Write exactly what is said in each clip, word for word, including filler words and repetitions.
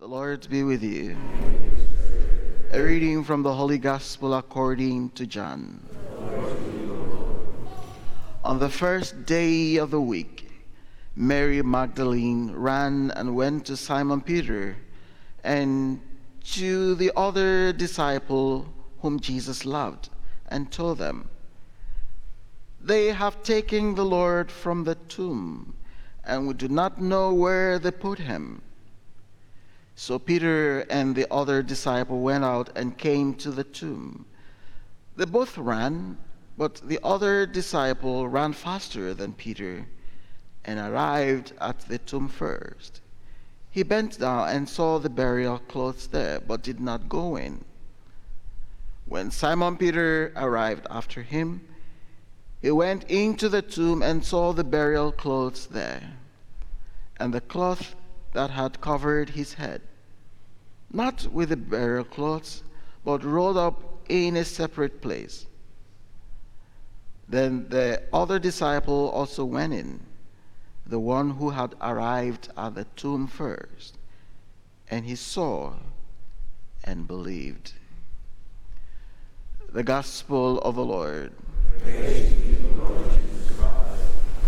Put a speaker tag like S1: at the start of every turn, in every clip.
S1: The Lord be with you. A reading from the Holy Gospel according to John. On the first day of the week, Mary Magdalene ran and went to Simon Peter and to the other disciple whom Jesus loved, and told them, "They have taken the Lord from the tomb, and we do not know where they put him." So Peter and the other disciple went out and came to the tomb. They both ran, but the other disciple ran faster than Peter and arrived at the tomb first. He bent down and saw the burial clothes there, but did not go in. When Simon Peter arrived after him, he went into the tomb and saw the burial clothes there, and the cloth that had covered his head, not with the burial clothes, but rolled up in a separate place. Then the other disciple also went in, the one who had arrived at the tomb first, and he saw and believed. The Gospel of the Lord.
S2: Praise to you, Lord Jesus Christ.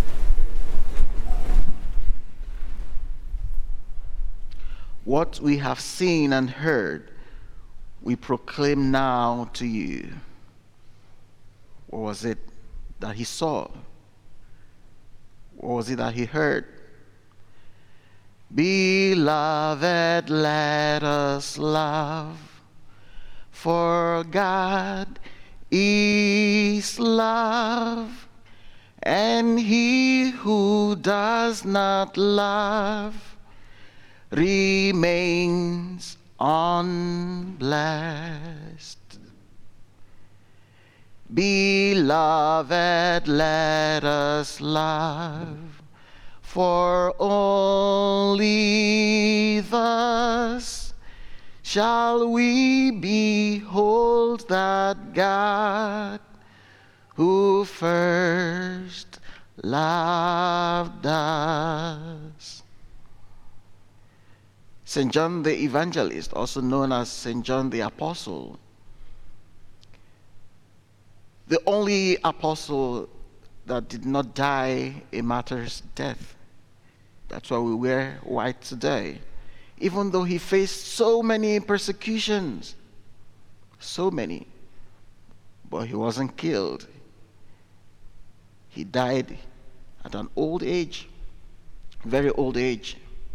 S1: What we have seen and heard, we proclaim now to you. What was it that he saw? What was it that he heard? Beloved, let us love, for God is love, and he who does not love remains unblessed. Beloved, let us love, for only thus shall we behold that God who first loved us. Saint John the Evangelist, also known as Saint John the Apostle, the only apostle that did not die a martyr's death. That's why we wear white today. Even though he faced so many persecutions, so many, but he wasn't killed. He died at an old age, very old age.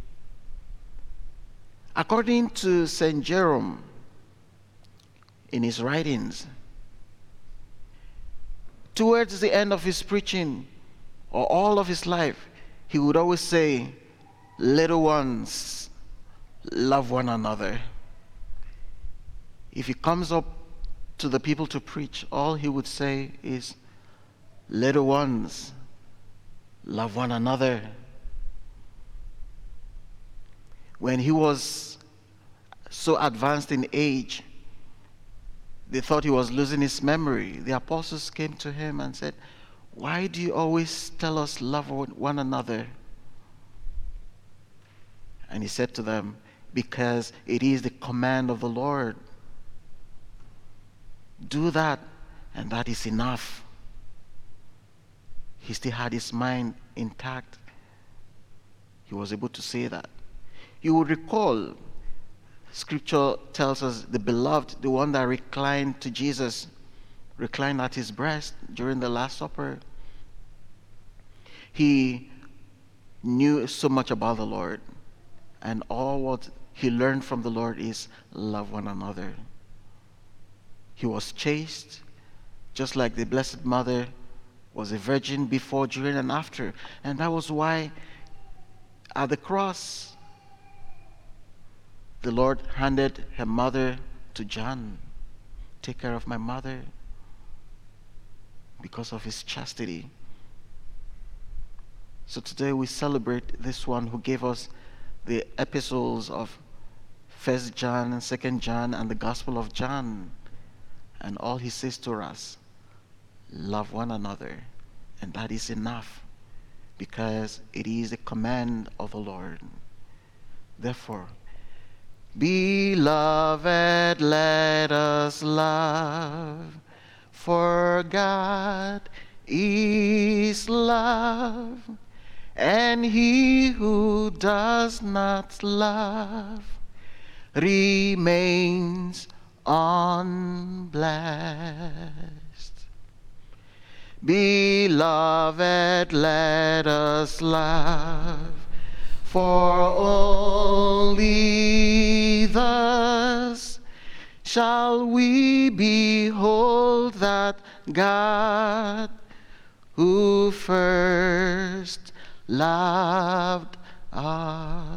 S1: According to Saint Jerome, in his writings, towards the end of his preaching, or all of his life, he would always say, "Little ones, love one another." If he comes up to the people to preach, all he would say is, "Little ones, love one another." When he was so advanced in age, they thought he was losing his memory. The apostles came to him and said, "Why do you always tell us love one another?" And he said to them, "Because it is the command of the Lord. Do that, and that is enough." He still had his mind intact. He was able to say that. You will recall, Scripture tells us the beloved, the one that reclined to Jesus, reclined at his breast during the Last Supper. He knew so much about the Lord, and all what he learned from the Lord is love one another. He was chaste, just like the Blessed Mother was a virgin before, during, and after. And that was why at the cross, the Lord handed her mother to John. "Take care of my mother," because of his chastity. So today we celebrate this one who gave us the epistles of First John and Second John and the Gospel of John. And all he says to us, love one another. And that is enough, because it is a command of the Lord. Therefore, Beloved, let us love, for God is love, and he who does not love remains unblessed. Beloved, let us love, for only thus shall we behold that God who first loved us.